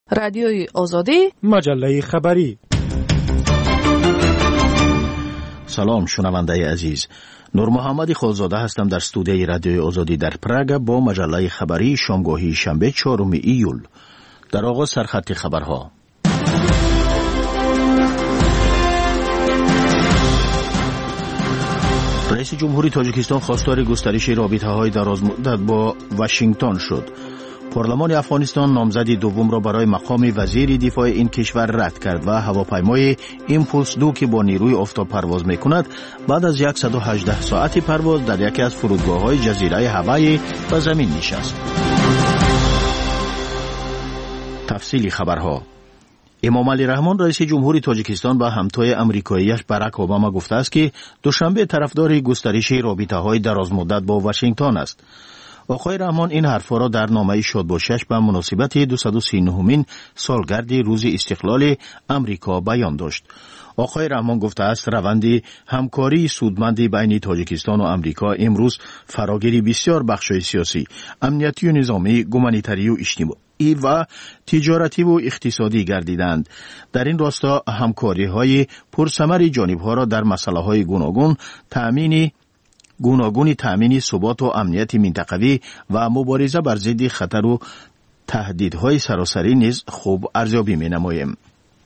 رادیوی آزادی، مجله خبری. سلام شنونده عزیز، نور محمد خالزاده هستم در استودیوی رادیوی آزادی در پراگ با مجله خبری شامگاهی شنبه 4 ایول. در آغاز سرخط خبرها. رئیس جمهوری تاجیکستان خواستار گسترش رابطه‌های درازمدت با واشنگتن شد. پارلمان افغانستان نامزدی دوم را برای مقام وزیر دفاع این کشور رد کرد و هواپیمای ایمپولس 2 که با نیروی آفتاب پرواز می‌کند بعد از 118 ساعت پرواز در یکی از فرودگاه‌های جزیره هاوایی به زمین نشست. تفصیلی خبرها. امام علی رحمان رئیس جمهوری تاجیکستان با همتای آمریکایی‌اش باراک اوباما گفته است که دوشنبه طرفدار گسترش رابطه‌های درازمدت با واشنگتن است. آقای رحمان این حرفا را در نامه شادباشی‌اش به مناسبت 239مین سالگرد روز استقلال امریکا بیان داشت. آقای رحمان گفته است روند همکاری سودمند بین تاجیکستان و امریکا امروز فراگیری بسیار بخش‌های سیاسی، امنیتی و نظامی، گومانیتری و اجتماعی و تجارتی و اقتصادی گردیدند. در این راستا همکاری‌های پرثمر جانب‌ها را در مسائل گوناگون تأمین ثبات و امنیت منطقوی و مبارزه بر ضد خطر و تهدیدهای سراسری نیز خوب ارزیابی می‌نماییم.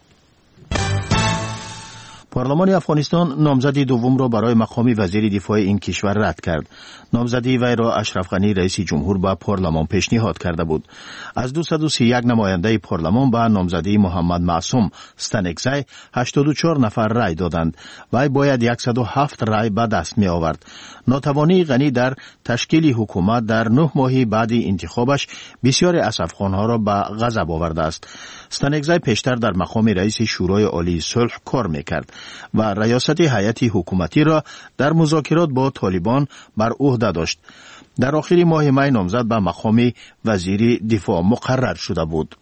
پارلمان افغانستان نامزدی دوم را برای مقام وزیر دفاع این کشور رد کرد. نامزدی وی را اشرف غنی رئیس جمهور به پارلمان پیشنهاد کرده بود. از 231 نماینده پارلمان به نامزدی محمد معصوم ستنکزی 84 نفر رای دادند. وی باید 107 رای به دست می آورد. ناتوانی غنی در تشکیل حکومت در 9 ماه بعد انتخابش بسیاری از افغانها را به غضب آورده است. ستنکزی پیشتر در مقام رئیس شورای عالی صلح کار میکرد و ریاست هیئت حکومتی را در مذاکرات با طالبان بر عهده داشت. در آخر ماه می نامزد به مقام وزیر دفاع مقرر شده بود.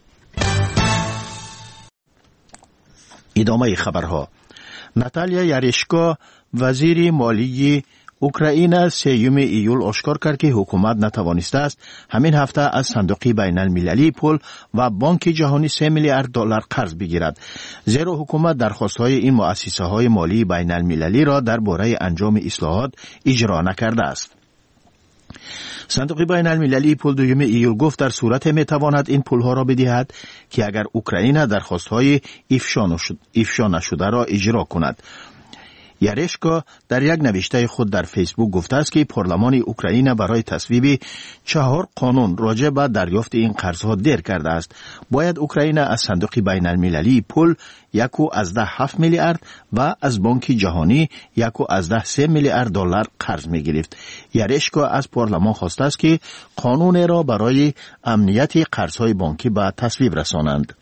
ادامه خبرها. ناتالیا یاریشکا وزیر مالی اوکراین 3 ایول آشکار کرد که حکومت نتوانسته است همین هفته از صندوق بین المللی پول و بانک جهانی 3 میلیارد دلار قرض بگیرد، زیرا حکومت درخواست‌های این مؤسسه‌های مالی بین المللی را درباره انجام اصلاحات اجرا نکرده است. صندوق بین المللی پول 2 ایول گفت در صورت میتواند این پولها را بدهد که اگر اوکراین درخواست‌های افشا نشده را اجرا کند. یاریشکا در یک نوشته خود در فیسبوک گفته است که پارلمان اوکراین برای تصویب 4 قانون راجع به دریافت این قرضها دیر کرده است. باید اوکراین از صندوق بین المللی پول 1.7 میلیارد و از بانک جهانی 1.3 میلیارد دلار قرض می گرفت. یاریشکا از پارلمان خواسته است که قانون را برای امنیت قرضهای بانکی به تصویب رسانند.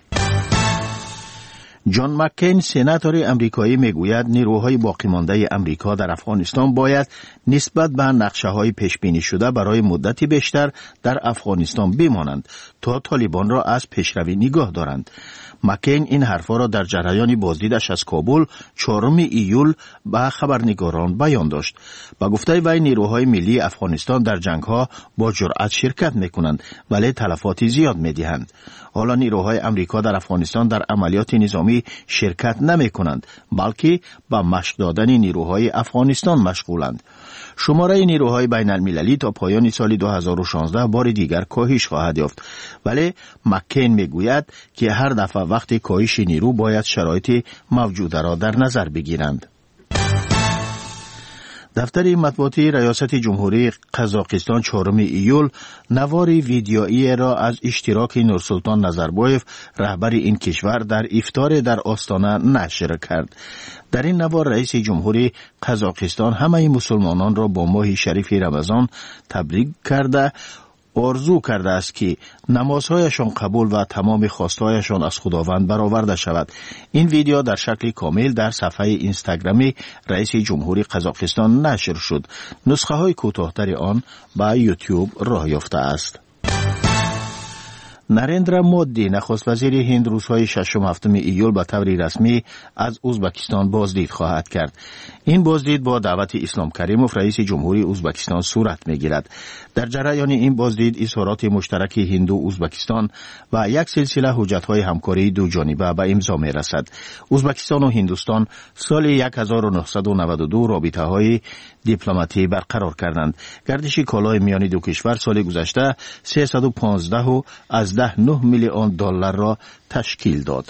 جان مکین سناتور امریکایی میگوید نیروهای باقی مانده امریکا در افغانستان باید نسبت به نقشه‌های پیش بینی شده برای مدتی بیشتر در افغانستان بمانند تا طالبان را از پیشروی نگاه دارند. مکین این حرفا را در جریان بازدیدش از کابل 4 ایول به خبرنگاران بیان داشت. با گفته وی نیروهای ملی افغانستان در جنگ‌ها با جرأت شرکت می‌کنند ولی تلفات زیاد می‌دهند. حالا نیروهای امریکا در افغانستان در عملیات نظامی شرکت نمی‌کنند بلکه با مشق دادن نیروهای افغانستان مشغولند. شماره نیروهای بین المللی تا پایان سال 2016 بار دیگر کاهش خواهد یافت، ولی مکین میگوید که هر دفعه وقت کاهش نیرو باید شرایط موجوده را در نظر بگیرند. دفتر مطبوعاتی ریاست جمهوری قزاقستان 4 ایول نوار ویدیویی را از اشتراک نورسلطان نظربایف رهبر این کشور در افطار در آستانه نشر کرد. در این نوار رئیس جمهوری قزاقستان همه مسلمانان را با ماه شریف رمضان تبریک کرده آرزو کرده است که نمازهایشان قبول و تمام خواستهایشان از خداوند برآورده شود. این ویدیو در شکل کامل در صفحه اینستاگرامی رئیس جمهوری قزاقستان نشر شد. نسخه های کوتاه‌تر آن به یوتیوب راه یافته است. نریندرا مودی نخست وزیر هند روزهای 6-7 ایول به طور رسمی از ازبکستان بازدید خواهد کرد. این بازدید با دعوت اسلام کریموف رئیس جمهوری ازبکستان صورت میگیرد. در جریان این بازدید اظهارات مشترک هند و ازبکستان و یک سلسله حجت‌های همکاری دو جانبه به امضا میرسد. ازبکستان و هندوستان سال 1992 رابطه‌های دیپلماتی برقرار کردند. گردش کالای میان دو کشور سال گذشته 315.9 میلیون دلار را تشکیل داد.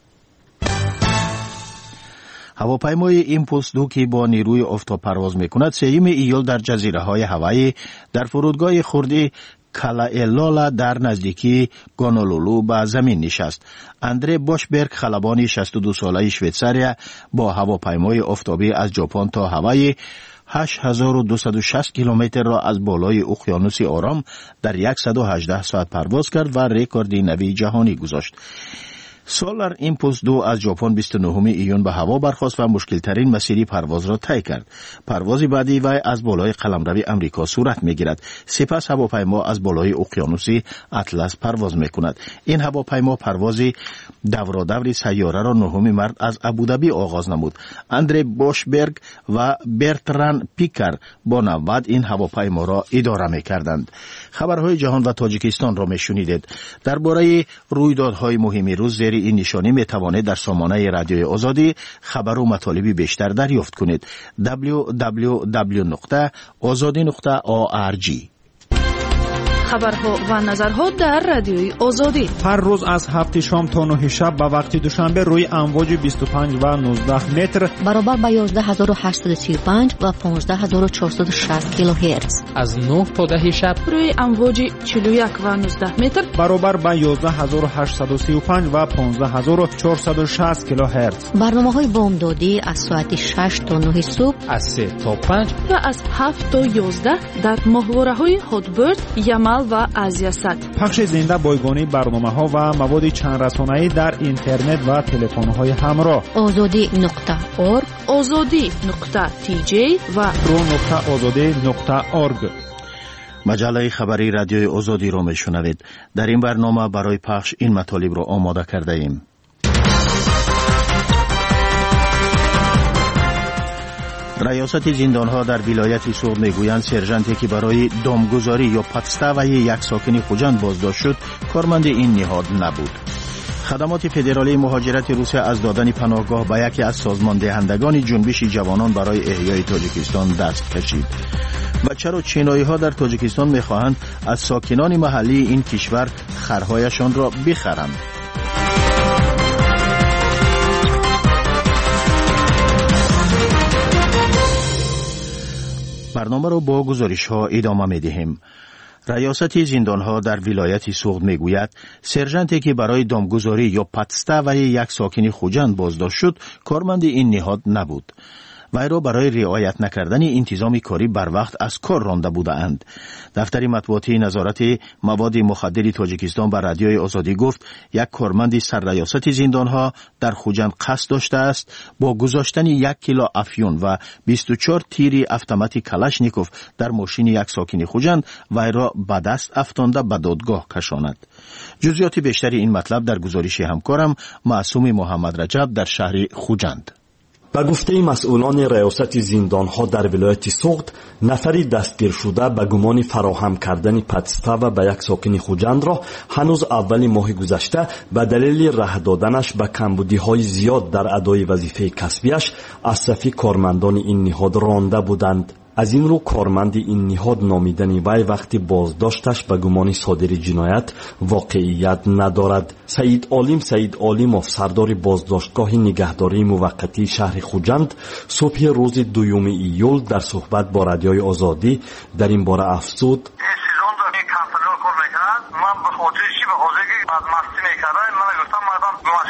هواپیمای ایمپولس 2 که با نیروی آفتاب پرواز میکند 3 ایول در جزیره های هوایی در فرودگاه خردی کالائلالا در نزدیکی گونولولو به زمین نشست. اندره باشبرگ خلبان 62 ساله شویتزاریا با هواپیمای آفتابی از ژاپن تا هوایی 8260 کیلومتر را از بالای اقیانوس آرام در 118 ساعت پرواز کرد و رکورد نوی جهانی گذاشت. سولار ایمپولس 2 از ژاپن 29 ایون به هوا برخاست و مشکلترین مسیری پرواز را طی کرد. پرواز بعدی وی از بالای قلمرو امریکا صورت میگیرد. سپس هواپیما از بالای اقیانوس اطلس پرواز میکند. این هواپیما پروازی دورادور سیاره را 9 مارس از ابوظبی آغاز نمود. اندره باشبرگ و برتران پیکر با نوبت این هواپیما را اداره میکردند. خبرهای جهان و تاجیکستان را میشنیدید. درباره رویدادهای مهم روز زیر این نشانی میتوانید در سامانه رادیوی آزادی خبر و مطالبی بیشتر دریافت کنید. www.azadi.org. خبرها و نظرها در رادیوی آزادی هر روز از 7 شام تا 9 شب به وقت دوشنبه روی امواج 25 و 19 متر برابر با 11835 و 15460 کیلوهرتز. از 9 تا 10 شب روی امواج 41 و 19 متر برابر با 11835 و 15460 کیلوهرتز. برنامه‌های بامدادی از ساعت 6 تا 9 صبح، از 3 تا 5 و از 7 تا 11 در ماهواره‌های هاتبرد، یمل و آزیاسات. پخش زنده بایگانی برنامه‌ها و مواد چند رسانه‌ای در اینترنت و تلفن‌های همراه. azadi.org، azadi.tj و pro.azadi.org. مجله خبری رادیوی آزادی را میشنوید. در این برنامه برای پخش این مطالب را آماده کرده ایم. ریاست زندانها در ولایت سوغد میگویند سرژانتی که برای دامگذاری یا پادستاوی یک ساکن خوجند بازداشت شد کارمند این نهاد نبود. خدمات فدرالی مهاجرت روسیه از دادن پناهگاه به یکی از سازمان دهندگان جنبش جوانان برای احیای تاجیکستان دست کشید. و چرا چینایی ها در تاجیکستان میخواهند از ساکنان محلی این کشور خرهایشان را بخرند؟ برنامه را با گزارش ها ادامه می دهیم. ریاست زندان ها در ولایت سوغد می گوید سرژانتی که برای دامگذاری یا پادستاوی یک ساکن خوجند بازداشت شد کارمند این نهاد نبود. وی را برای رعایت نکردن انتظام کاری بر وقت از کار رانده بودند. دفتر مطبوعاتی نظارت مواد مخدر تاجیکستان به رادیوی آزادی گفت یک کارمند سرریاست زندانها در خوجند قصد داشته است با گذاشتن 1 کیلو افیون و 24 تیر اتومات کلاشنیکوف در ماشین یک ساکن خوجند وی را به دست افکنده به دادگاه کشاند. جزئیات بیشتری این مطلب در گزارش همکارم معصوم محمد رجب در شهر خوجند. به گفته مسئولان ریاست زندانها در ولایت سوغد، نفری دستگیر شده به گمان فراهم کردن پادستاو به یک ساکن خوجند را هنوز اول ماه گذشته به دلیل ره دادنش به کمبودی‌های زیاد در ادای وظیفه کسبیش از صف کارمندان این نهاد رانده بودند. از این رو کارمند این نهاد نامیدن وی وقتی بازداشتش به گمان صادر جنایت واقعیت ندارد. سید عالم سردار بازداشتگاه نگهداری موقتی شهر خوجند صبح روز 2 ایول در صحبت با رادیوی آزادی در این باره افزود: من به خاطر چی؟ به خاطر که بعد مستی میکردن من گفتم مردم گمش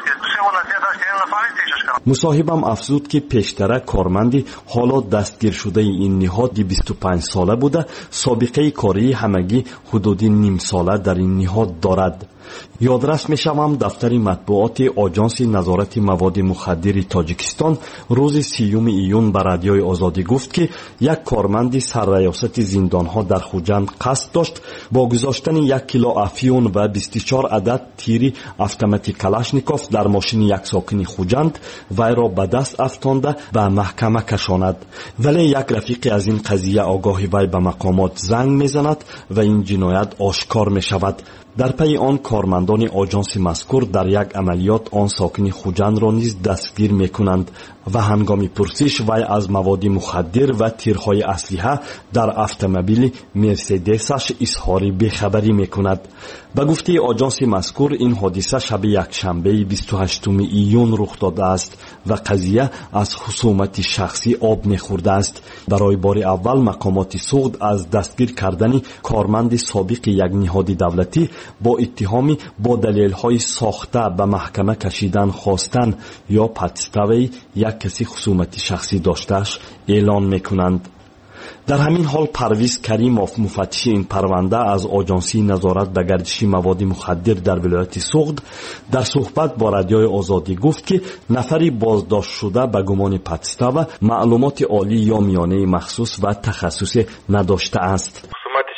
مصاحبم افزود که پیشتره کارمندی حالا دستگیر شده این نهاد 25 ساله بوده، سابقه کاری همگی حدودی نیم ساله در این نهاد دارد. یادرس میشوم دفتر مطبوعات آژانس نظارت مواد مخدر تاجیکستان روز 30 ایون به رادیوی آزادی گفت که یک کارمند سرریاست زندانها در خوجند قصد داشت با گذاشتن 1 کیلو افیون و 24 عدد تیر اتوماتیک کلاشنیکوف در ماشین یک ساکن خوجند وی را به دست افکانده به محکمه کشاند. ولی یک رفیق از این قضیه آگاهی وی به مقامات زنگ میزند و این جنایت آشکار می شود. در پی آن کارمندان آژانس مذکور در یک عملیات آن ساکن خوجند را نیز دستگیر میکنند و هنگام پرسش وی از مواد مخدر و تیرهای اسلحه در اتومبیل مرسدسش اظهار بیخبری میکند. به گفته آژانس مذکور این حادثه شب یکشنبه 28 ایون رخ داده است و قضیه از خصومت شخصی آب میخورده است. برای بار اول مقامات سوخت از دستگیر کردن کارمند سابق یک نهاد دولتی با اتهامی با دلیل‌های ساخته به محکمه کشیدن خواستن یا پادستاوی یک کسی خصومت شخصی داشتهش اعلان میکنند. در همین حال پرویز کریموف مفتش این پرونده از آژانس نظارت به گردش مواد مخدر در ولایت سوخت در صحبت با رادیوی آزادی گفت که نفری بازداشت شده به گمان پادستاو معلومات عالی یا میانه مخصوص و تخصص نداشته است.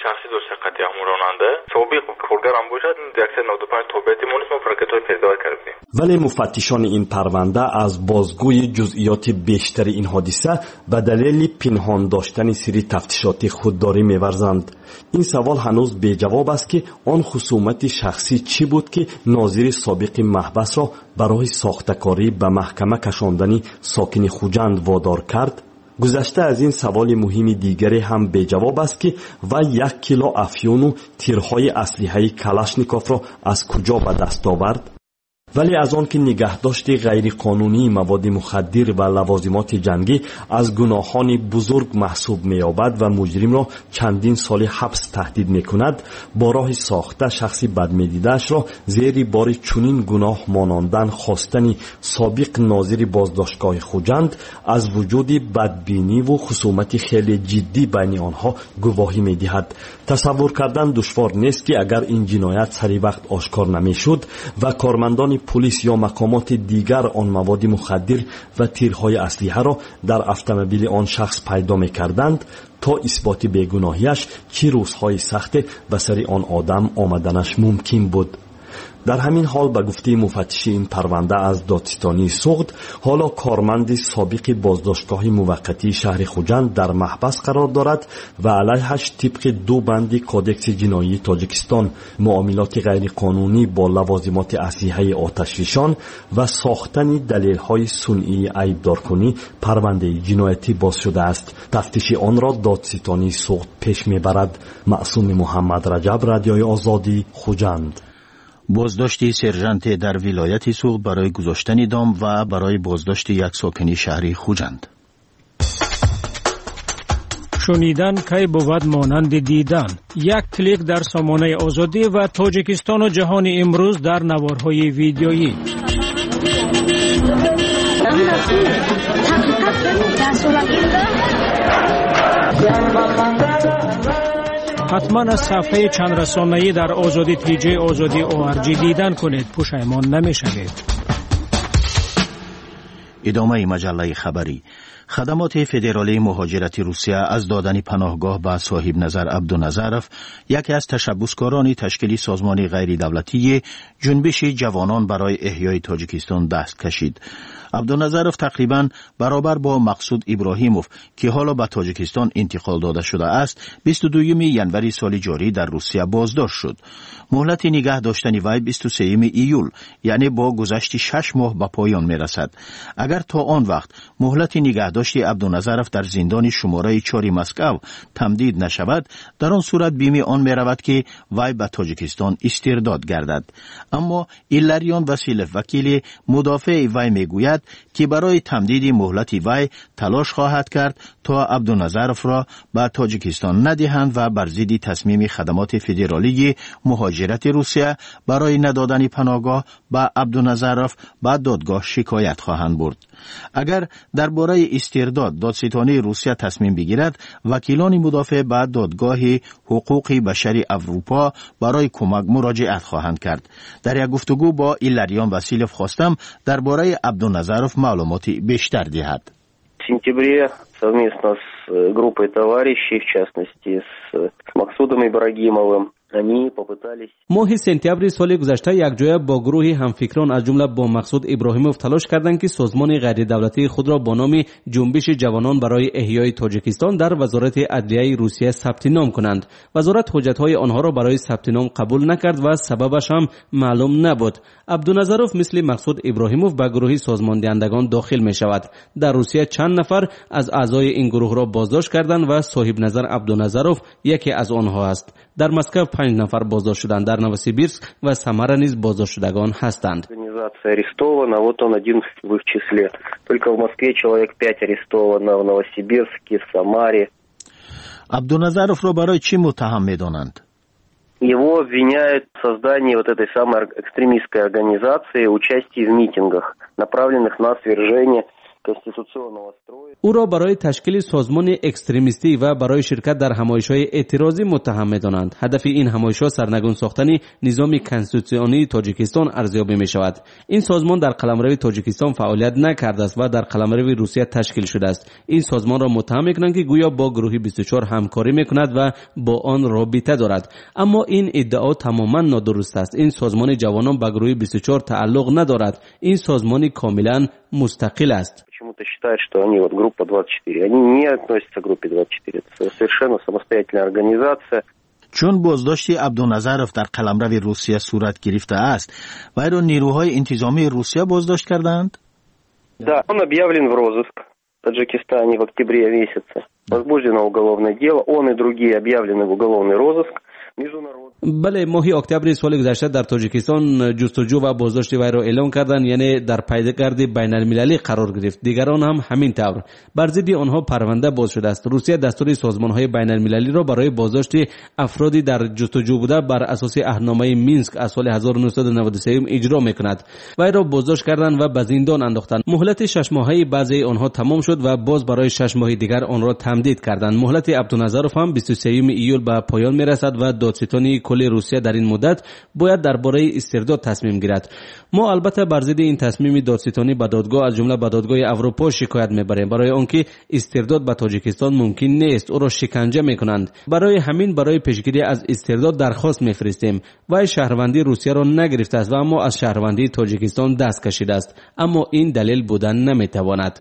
ولی مفتشان این پرونده از بازگوی جزئیات بیشتر این حادثه به دلیل پنهان داشتن سری تفتیشاتی خودداری می‌ورزند. این سوال هنوز بی جواب است که آن خصومت شخصی چی بود که ناظر سابق محبس را برای ساختکاری به محکمه کشاندن ساکن خوجند وادار کرد؟ گذشته از این سوال مهم دیگری هم به جواب است که و 1 کیلو افیون و تیرهای اسلحه کلاشنیکوف را از کجا به دست آورد؟ ولی از آن که نگهداشت غیر قانونی مواد مخدر و لوازمات جنگی از گناهان بزرگ محسوب می‌یابد و مجرم را چندین سال حبس تهدید می‌کند، با راه ساخته شخصی بدمیدیده‌اش را زیر بار چنین گناه ماناندن خواستن سابق ناظر بازداشتگاه خوجند از وجود بدبینی و خصومت خیلی جدی بین آنها گواهی می‌دهد. تصور کردن دشوار نیست که اگر این جنایت سری وقت آشکار نمی‌شد و کارمندان پلیس یا مقامات دیگر آن مواد مخدر و تیرهای اسلحه را در اتومبیل آن شخص پیدا می‌کردند، تا اثبات بیگناهیش چه روزهای سخت به سر آن آدم آمدنش ممکن بود. در همین حال به گفته مفتش این پرونده از دادستانی سوخت، حالا کارمند سابق بازداشتگاه موقتی شهر خوجند در محبس قرار دارد و علیهش طبق 2 بند کودکس جنایی تاجیکستان معاملات غیر قانونی با لوازمات اسلحه آتشفشان و ساختن دلیل‌های صنعی عیبدارکنی پرونده جنایتی باز شده است. تفتیش آن را دادستانی سوخت پیش میبرد. معصوم محمد رجب، رادیوی آزادی، خوجند. بازداشت سرژانت در ولایت سوخت برای گذاشتن دام و برای بازداشت یک ساکن شهری خوجند. شنیدن کی بود مانند دیدن. یک کلیک در سامانه آزادی و تاجیکستان و جهان امروز در نوارهای ویدیویی. حتما از صفحه چند رسانه‌ای در آزادی تیجی آزادی ORG دیدن کنید، پشیمان نمی‌شوید. ادامه مجله خبری. خدمات فدرالی مهاجرتی روسیه از دادن پناهگاه به صاحب نظر عبدونظرف، یکی از تشبسکاران تشکیل سازمان غیر دولتی جنبش جوانان برای احیای تاجیکستان دست کشید. عبدونظرف تقریباً برابر با مقصود ابراهیموف که حالا به تاجیکستان انتقال داده شده است 22 ژانویه سال جاری در روسیه بازداشت شد. مهلت نگه داشتن وی 23 ایول یعنی با گذشت 6 ماه به پایان می رسد. اگر تا آن وقت مهلت نگه نگهداشت عبدالنظرف در زندان شماره 4 مسکو تمدید نشود، در آن صورت بیم آن می رود که وی به تاجیکستان استرداد گردد. اما ایلاریون واسیلف وکیل مدافع وی می گوید که برای تمدید مهلت وی تلاش خواهد کرد تا عبدالنظرف را به تاجیکستان ندهند و بر ضد تصمیم خدمات فدرالی مهاجرت روسیه برای ندادن پناهگاه به عبدالنظرف به دادگاه شکایت خواهند برد. اگر درباره استرداد دادستانی روسیه تصمیم بگیرد، وکیلان مدافع به دادگاه حقوق بشری اروپا برای کمک مراجعت خواهند کرد. در یک گفتگو با ایلاریون واسیلف خواستم درباره عبدالنظرف معلوماتی بیشتر دهد. В сентябре совместно с группой товарищей, в частности с Максудом Ибрагимовым, ماه سپتامبر سال گذشته یک جایه با گروهی همفکران از جمله با مقصود ابراهیموف تلاش کردند که سازمان غیر دولتی خود را با نام جنبش جوانان برای احیای تاجیکستان در وزارت عدلیه روسیه ثبت نام کنند. وزارت حجت‌های آنها را برای ثبت نام قبول نکرد و سببش هم معلوم نبود. عبدالنظرف مثل مقصود ابراهیموف به گروه سازمان دهندگان داخل می شود. در روسیه چند نفر از اعضای این گروه را بازداشت کردند و صاحب نظر عبدالنظرف یکی از آنها است. در مسکو 5 نفر بازداشت شدند. در نوسیبیرسک و سمر نیز بازداشت شدگان هستند. Организация арестована, вот он один в их числе. Только в Москве человек 5 арестовано, в Новосибирске, в Самаре. عبدالنظرف را برای چی متهم می‌دانند؟ Его обвиняют в создании вот этой самой экстремистской организации, участии в митингах, направленных на свержение конституционного строя. او را برای تشکیل سازمان اکستریمیستی و برای شرکت در همایش‌های اعتراضی متهم می‌دانند. هدف این همایش‌ها سرنگون ساختن نظام کنستیتوسیونی تاجیکستان ارزیابی می‌شود. این سازمان در قلمرو تاجیکستان فعالیت نکرده است و در قلمرو روسیه تشکیل شده است. این سازمان را متهم می‌کنند که گویا با گروه 24 همکاری می‌کند و با آن رابطه دارد. اما این ادعا تماماً نادرست است. این سازمان جوانان به گروه 24 تعلق ندارد. این سازمان کاملاً مستقل است. Почему-то считают, что они вот группа 24. Они не относятся к группе 24. Это совершенно самостоятельная организация. چون بازداشت عبدالنظرف در قلمرو روسیه صورت گرفته است، وی را نیروهای انتظامی روسیه بازداشت کردند؟ Да, он объявлен в розыск в Таджикистане в октябре месяце. Возбуждено уголовное дело. Он и другие объявлены в уголовный розыск. بله، ماه اکتبر سال گذشته در تاجیکستان جستجو و بازداشت وی را اعلام کردند، یعنی در پیگرد بین المللی قرار گرفت. دیگران هم همین طور. بر ضد آنها پرونده باز شده است. روسیه دستور سازمان‌های بین المللی را برای بازداشت افرادی در جستجو بوده بر اساس عهدنامه مینسک از سال 1993 اجرا می‌کند. وی را بازداشت کردند و به زندان انداختند. مهلت 6 ماهه بعضی آنها تمام شد و باز برای 6 ماه دیگر آن را تمدید کردند. مهلت عبدالنظرف هم 23 ایول به پایان می‌رسد و دادستانی کل روسیه در این مدت باید درباره استرداد تصمیم گیرد. ما البته بر ضد این تصمیم دادستانی به دادگاه از جمله به دادگاه اروپا شکایت میبریم، برای آنکه استرداد به تاجیکستان ممکن نیست، او را شکنجه میکنند. برای همین برای پیشگیری از استرداد درخواست میفرستیم. وی شهروندی روسیه را نگرفته است و اما از شهروندی تاجیکستان دست کشیده است، اما این دلیل بودن نمیتواند.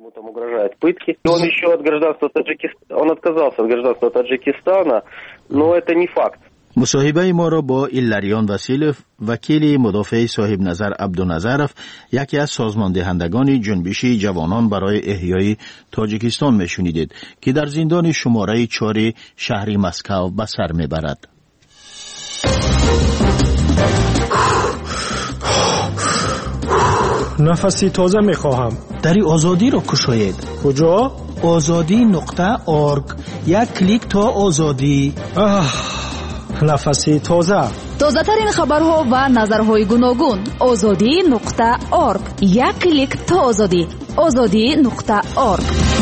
Он еще от гражданства Таджикистана, он отказался от гражданства Таджикистана, но это не факт. مصاحبه ما را با ایلاریون واسیلف، وکیل مدافع صاحب نظر عبدالنظرف، یکی از سازمان دهندگان جنبش جوانان برای احیای تاجیکستان میشنیدید که در زندان شماره 4 شهر مسکو به سر میبرد. نفسی تازه میخواهم. دری آزادی را کشاید. کجا؟ azadi.org. یک کلیک تا آزادی. نفسی تازه. تازه‌ترین خبرها و نظرهای گوناگون. azadi.org. یک کلیک تا آزادی. azadi.org.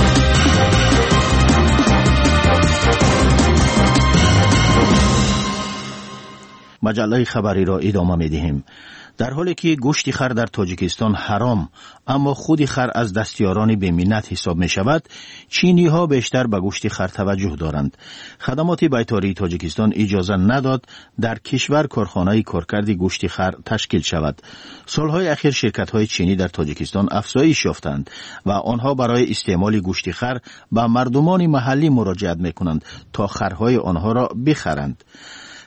مجله خبری را ادامه می‌دهیم. در حالی که گوشت خر در تاجیکستان حرام، اما خود خر از دستیاران بی‌منت حساب می شود، چینی ها بیشتر به گوشت خر توجه دارند. خدمات بیطاری تاجیکستان اجازه نداد در کشور کارخانه کارکرد گوشت خر تشکیل شود. سالهای اخیر شرکت های چینی در تاجیکستان افزایش یافتند و آنها برای استعمال گوشت خر به مردمان محلی مراجعت می کنند تا خرهای آنها را بخرند.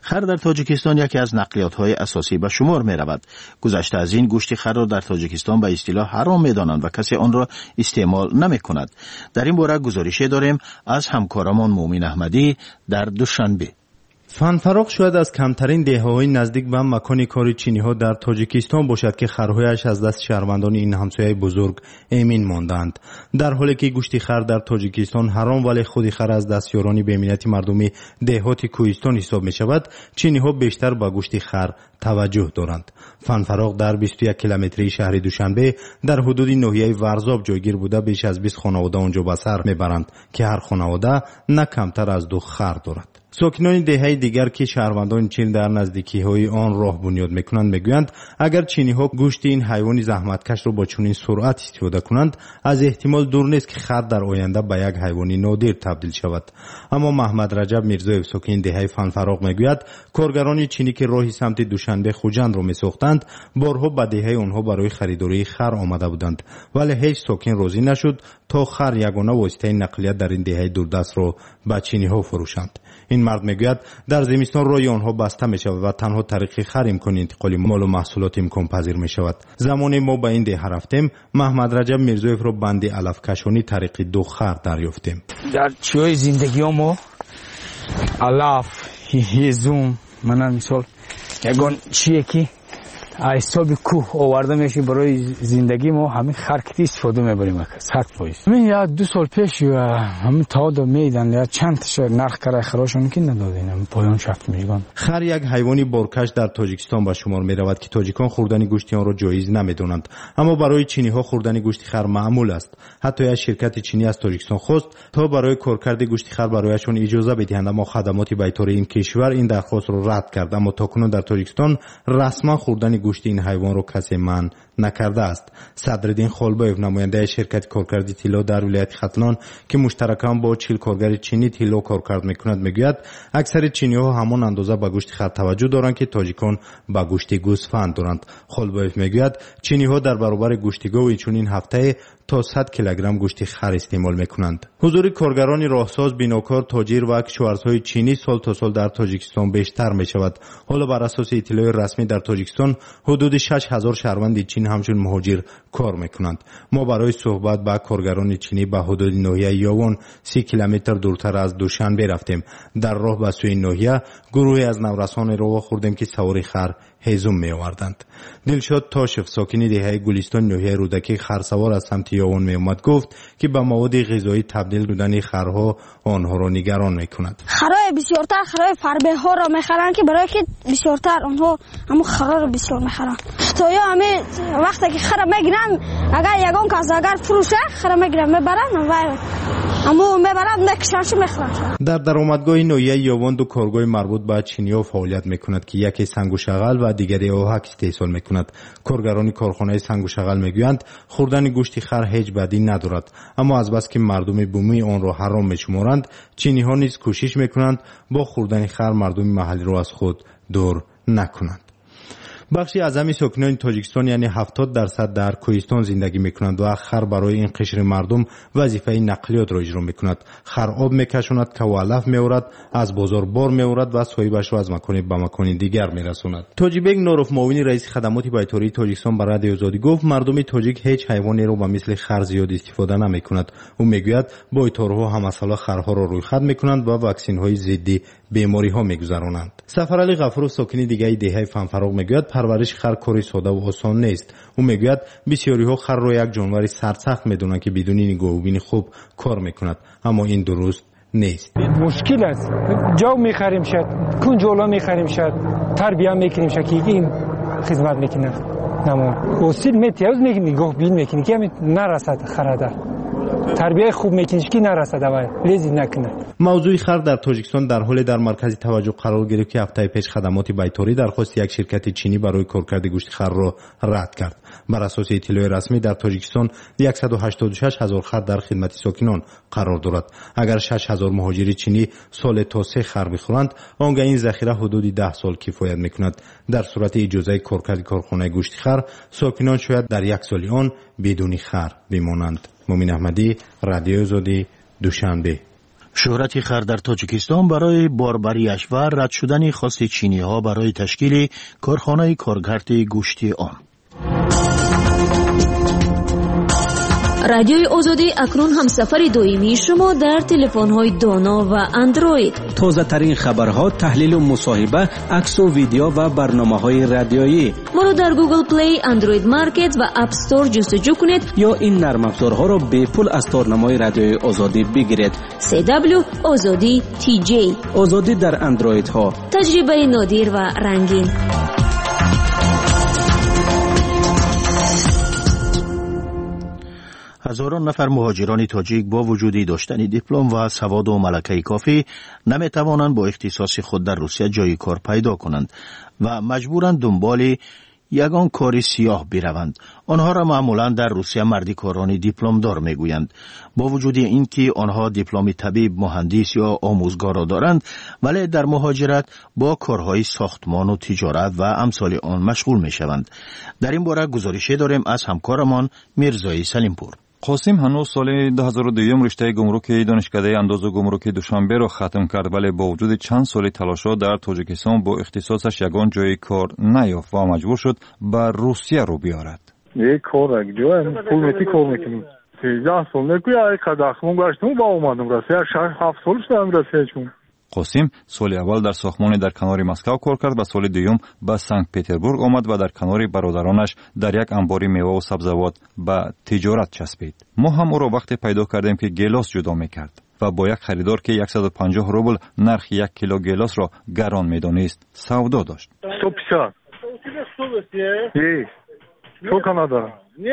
خر در تاجیکستان یکی از نقلیات‌های اساسی به شمار می‌رود. گذشته از این گوشت خر را در تاجیکستان به اصطلاح حرام می‌دانند و کسی آن را استعمال نمی‌کند. در این باره گزارشی داریم از همکارمان مومن احمدی در دوشنبه. فنفراغ شاید از کمترین دهه‌های نزدیک به مکان کار چینی‌ها در تاجیکستان باشد که خرهایش از دست شهروندان این همسایه بزرگ امین ماندند. در حالی که گوشت خر در تاجیکستان حرام ولی خود خر از دستیاران بی‌منیت مردم دهات کوهستان حساب می‌شود، چینی‌ها بیشتر به گوشت خر توجه دارند. فنفراغ در 21 کیلومتری شهر دوشنبه در حدود ناحیه ورزاب جایگیر بوده بیش از 20 خانواده آنجا به سر میبرند که هر خانواده نه کمتر از 2 خر دارد. ساکنان دهه دیگر که شهروندان چین در نزدیکی‌های آن راه بنیاد میکنند میگویند اگر چینی‌ها گوشت این حیوان زحمتکش را با چنین سرعت استفاده کنند از احتمال دور نیست که خر در آینده به یک حیوان نادر تبدیل شود. اما محمد رجب میرزایف ساکن دهه فنفراغ میگوید کارگران چینی که راهی سمت دوشنبه خوجند را میساختند بارها به دهه آنها برای خریداری خر آمده بودند ولی هیچ ساکن راضی نشد تا خر یگانه واسطه نقلیت در این دهه دوردست را به چینی‌ها فروشند. این مرد میگوید در زمستان روی آنها بسته می شود و تنها طریق خر امکان انتقال مال و محصولات امکان پذیر می شود. زمانی ما به این ده رفتیم محمد رجب میرزایف را بند علف کشانی طریق 2 خر دریافتیم. در چیای زندگی ما علف هیزم منم مثال یگان چیه که ایستاب کوه آورده میشه برای زندگی ما همین خرکتی استفاده میبریم سخت پایست. من یا 2 سال پیش همین تادا میدن یا چند تا نرخ کرای خراشون که ندادین پایان شفت میگن. خر یک حیوانی بارکش در تاجیکستان به شمار میرود که تاجیکان خوردن گوشت آن را جایز نمیدونند اما برای چینی ها خوردن گوشت خر معمول است. حتی یک شرکت چینی از تاجیکستان خواست تا برای کارکرد گوشت خر برایشون اجازه بدهند اما خدمات بیطار این کشور این درخواست را رد کرد. اما تاکنون در تاجیکستان رسما خوردن گوشت این حیوان رو کسی منع نکرده است. صدرالدین خالبایف نماینده شرکت کارکردی طلا در ولایت ختلان که مشترکاً با 40 کارگر چینی طلا کارکرد میکند میگوید اکثر چینی‌ها همان اندازه به گوشت خر توجه دارند که تاجیکان به گوشت گوسفند دارند. خالبایف میگوید چینی‌ها در برابر گوشت گاو چون این هفته تا 100 کیلوگرم گوشت خر استعمال میکنند. حضور کارگران راهساز، بیناکار، تاجر و کشاورزهای چینی سال تا سال در تاجیکستان بیشتر می شود. حالا بر اساس اطلاع رسمی در تاجیکستان حدود 6000 شهروند چین همچون مهاجر کار میکنند. ما برای صحبت با کارگران چینی به حدود ناحیه یاون 30 کیلومتر دورتر از دوشنبه رفتیم. در راه به سوی ناحیه گروهی از نورسان را خوردیم که سوار خر هیزم می آوردند. دلشاد تاشف ساکن دهه گلستان ناحیه رودکی خرسوار از سمت یاون می اومد گفت که به مواد غذایی تبدیل شدن خرها آنها را نگران می کند. خرای بسیارتر خرای فربه ها را می خرند که برای که بسیارتر آنها همون خرا را بسیار می خرند. تا یا همه وقتی که خرا می گیرند اگر یگان کس اگر فروشه خرا می گیرند می برند و همو میبرند نکشانش میخورند. در درآمدگاه ناحیه یاون 2 کارگاه مربوط به چینی‌ها فعالیت میکند که یکی سنگ و شغل و دیگری آهک استحصال میکند. کارگران کارخانه سنگ و شغل میگویند خوردن گوشت خر هیچ بدی ندارد اما از بس که مردم بومی آن را حرام میشمارند چینی‌ها نیز کوشش میکنند با خوردن خر مردم محلی را از خود دور نکنند. بخشی از همین ساکنان تاجیکستان یعنی 70% در کوهستان زندگی میکنند و خر برای این قشر مردم وظیفه نقلیات را اجرا میکند. خر آب میکشاند، کو علف میآورد، از بازار بار میآورد و صاحبش را از مکان به مکان دیگر میرساند. تاجیبک نوروف معاون رئیس خدمات بیطاری تاجیکستان برای رادیو آزادی گفت مردم تاجیک هیچ حیوانی را به مثل خر زیاد استفاده نمیکند. او میگوید بیطارها هم مثلا خرها را روی خط میکنند و واکسن های ضد بیماری ها میگذرانند. سفرعلی غفور ساکن دیگه دهه فنفراغ میگوید پرورش خر کاری ساده و آسان نیست. او میگوید بسیاری ها خر را یک جانور سرسخت میدونند که بدون نگاهبین خوب کار میکند اما این درست نیست. مشکل است. جا میخریم شد، کنجولا میخریم شد، تربیت میکنیم شد که این خدمت میکنه. نمون اصیل میتیاز نگاه بین میکنه که همین نرسد خرده. تربیت خوب میکنه که نرسد و لیزی نکنه. موضوع خر در تاجیکستان در حال در مرکز توجه قرار گرفت که هفته پیش خدمات بیطاری درخواست یک شرکت چینی برای کارکرد گوشت خر را رد کرد. بر اساس اطلاع رسمی در تاجیکستان 186,000 خر در خدمت ساکنان قرار دارد. اگر 6,000 مهاجر چینی سال تا 3 خر بخورند آنگاه این ذخیره حدود 10 سال کفایت میکند. در صورت اجازه کارکرد کارخانه گوشت خر ساکنان شاید در 1 سال آن بدون خر بمانند. مومن احمدی، رادیو آزادی، دوشنبه. شهرت خر در تاجیکستان برای باربریش و رد شدن خواست چینی ها برای تشکیل کارخانه کارگرد گوشتی آن. رادیوی آزادی اکنون هم سفر دائمی شما در تلفن‌های دانا و اندروید. تازه ترین خبرها، تحلیل و مصاحبه، عکس و ویدیو و برنامه‌های رادیویی. ما رو در گوگل پلی، اندروید مارکت و اپ استور جستجو کنید یا این نرم افزارها را به پول از تارنمای رادیوی آزادی بگیرید. CW آزادی TJ. آزادی در اندروید ها. تجربه نادر و رنگین. هزاران نفر مهاجران تاجیک با وجود داشتن دیپلم و سواد و ملکه کافی نمیتوانند با اختصاص خود در روسیه جای کار پیدا کنند و مجبورند دنبال یگان کاری سیاه بروند. آنها را معمولا در روسیه مردی کاران دیپلم دار میگویند. با وجود اینکه آنها دیپلم طبیب، مهندس یا آموزگار را دارند، ولی در مهاجرت با کارهای ساختمان و تجارت و امثال آن مشغول میشوند. در این باره گزارشی داریم از همکارمان میرزای سلیمپور. قاسم هنوز سال 2002 رشته گمرکی دانشکده اندازه گمرکی دوشنبه را ختم کرد، ولی با وجود چند سال تلاش‌ها در تاجیکستان با اختصاصش یگان جای کار نیافت و مجبور شد به روسیه رو بیارد. یک کار جو پول میتی کار میکنیم. 13 سال نکویا قداخمون گشتم با اومدم روسیه 6-7 سال شدم روسیه چون. قاسم سال اول در ساختمان در کنار مسکو کار کرد و سال دوم به سنت پتربورگ آمد و در کنار برادرانش در یک انبار میوه و سبزیجات به تجارت چسبید. ما هم او را وقتی پیدا کردیم که گیلاس جدا میکرد و با یک خریدار که 150 روبل نرخ 1 کیلو گیلاس را گران میدانست سودا داشت. 150. تو کانادا.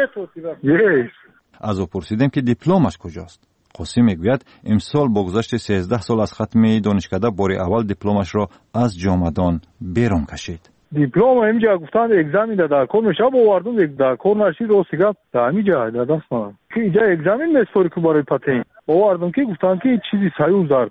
از او پرسیدیم که دیپلمش کجاست. قاسم میگوید امسال با گذشت 13 سال از ختم دانشکده بار اول دیپلمش را از جامدان بیرون کشید. دیپلم اینجا گفتند اگزمین در کار میشه آوردم در کار نشید و سیگار در اینجا دست من که اینجا اگزمین میسپاری که برای پتین آوردم که گفتند که چیزی سیوز در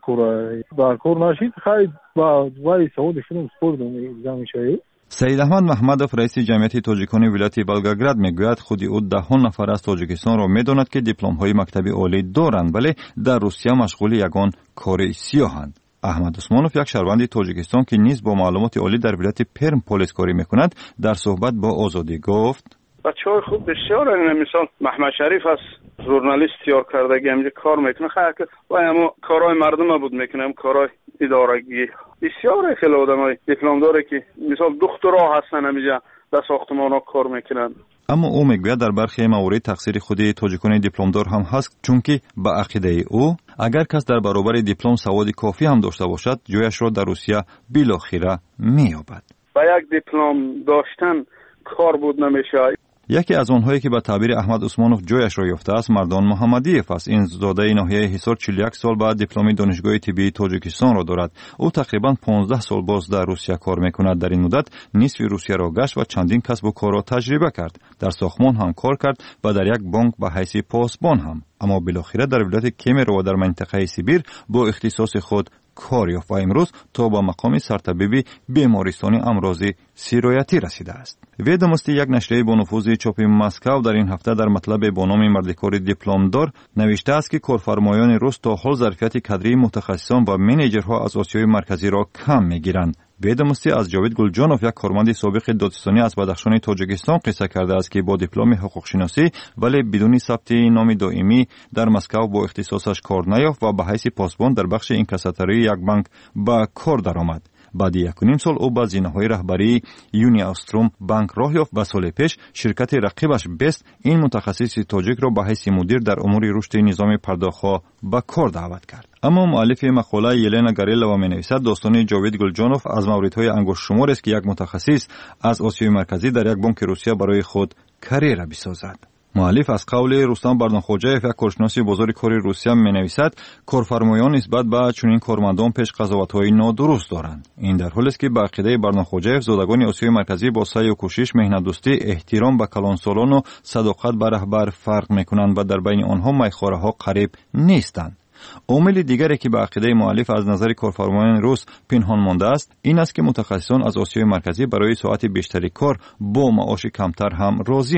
کار نشید خیلی با وای سعود شدم سپردم اگزمین شاید. سید احمد محمدوف رئیس جمعیت تاجیکان ولایت ولگاگراد میگوید خودی او 10 نفر از تاجیکستان را میداند که دیپلم های مکتبی عالی دارند ولی در روسیه مشغول یگان کار سیاهند. احمد عثمانوف یک شهروند تاجیکستان که نیز با معلومات عالی در ولایت پرم پلیس کاری میکند در صحبت با آزادی گفت بچه‌های خوب بسیار هستند. مثلا محمد شریف است ژورنالیست تیار کردگی همینجا کار میکنه خیلی و اما کارهای مردم بود میکنه کارهای ادارگی بسیار خیلی آدمای دیپلم داره که مثلا دکترا هستن همینجا در ساختمان‌ها کار میکنن. اما او میگوید در برخی موارد تقصیر خود تاجیکان دیپلمدار هم هست چون که به عقیده او اگر کس در برابر دیپلم سواد کافی هم داشته باشد جایش را در روسیه بالاخره مییابد. با یک دیپلم داشتن کار بود نمیشه. یکی از آنهایی که به تعبیر احمد عثمانوف جایش را یافته است مردان محمدیف است. این زاده ناحیه حصار 41 سال بعد دیپلم دانشگاه طبی تاجیکستان را دارد. او تقریبا 15 سال باز در روسیه کار میکند. در این مدت نصف روسیه را گشت و چندین کسب و کار را تجربه کرد. در ساختمان هم کار کرد و در یک بانک به حیث پاسبان هم. اما بالاخره در ولایت کیمر و در منطقه سیبیر با اختصاص خود کار یافت و امروز تا به مقام سرطبیب بیمارستان امراض سیرایتی رسیده است. ویدموستی یک نشریه با نفوذ چاپ مسکو در این هفته در مطلب با نام مردکار دیپلمدار نوشته است که کارفرمایان روس تا حال ظرفیت کادری متخصصان و منیجرها از آسیای مرکزی را کم میگیرند. ویدموستی از جاوید گلجانوف یک کارمند سابق دادستانی از بدخشان تاجیکستان قصه کرده است که با دیپلم حقوق شناسی ولی بدون ثبت نام دائمی در مسکو با اختصاصش کار نیافت و به حیث پاسبان در بخش اینکاساتوری یک بانک به کار درآمد. بعد 1.5 سال او با زینه‌های رهبری یونی آستروم بانک راه یافت و سال پیش شرکت رقیبش بست این متخصص تاجیک را به حیث مدیر در امور رشد نظام پرداخت‌ها به کار دعوت کرد. اما مؤلف مقاله یلنا گاریلوا می‌نویسد داستان جاوید گلجانوف از موردهای انگشت شمار است که یک متخصص از آسیای مرکزی در یک بانک روسیه برای خود کاریره بسازد. مؤلف از قول رستم بردانخوجایف یک کارشناس بزرگ کار روسیه می‌نویسد کارفرمایان نسبت به چنین کارمندان پیش قضاوت‌های نادرست دارند. این در حالی است که به عقیده بردانخوجایف زادگان آسیای مرکزی با سعی و کوشش، مهنت‌دوستی، احترام به کلانسالان و صداقت به رهبر فرق می‌کنند و در بین آنها میخواره‌ها قریب نیستند. عامل دیگری که به عقیده مؤلف از نظر کارفرمایان روس پنهان مانده است این است که متخصصان از آسیای مرکزی برای ساعت بیشتری کار با معاش کمتر هم راضی‌اند.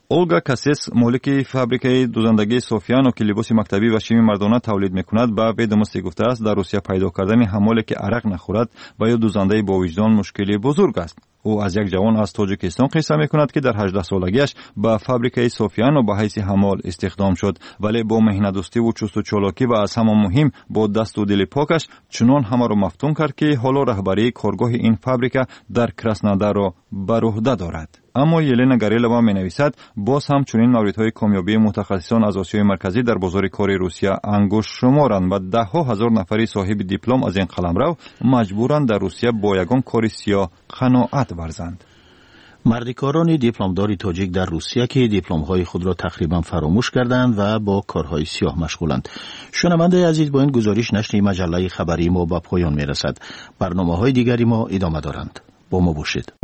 اولگا کاسیس مالک فابریکه دوزندگی سوفیانو که لباس مکتبی و شیمی مردانه تولید میکند به ویدموستی گفته است در روسیه پیدا کردن حمالی که عرق نخورد و یا دوزنده با وجدان مشکلی بزرگ است. او از یک جوان از تاجیکستان قصه میکند که در 18 سالگیش به فابریکه سوفیانو به حیث حمال استخدام شد، ولی با مهنت‌دوستی و چست و چالاکی و از همه مهم با دست و دل پاکش چنان همه را مفتون کرد که حالا رهبری کارگاه این فابریکه در کراسنودار را بر عهده دارد. اما یلنا گاریلووا می‌نویسد باز هم چنین موردهای کامیابی متخصصان از آسیای مرکزی در بازار کار روسیه انگشت شمارند و ده‌ها هزار نفری صاحب دیپلم از این قلمرو مجبورند در روسیه با یگان کار سیاه قناعت ورزند. مردکاران دیپلمدار تاجیک در روسیه که دیپلم‌های خود را تقریبا فراموش کردند و با کارهای سیاه مشغولند. شنونده عزیز، با این گزارش نشر مجله خبری ما به پایان می‌رسد. برنامه‌های دیگری ما ادامه دارند. با ما باشید.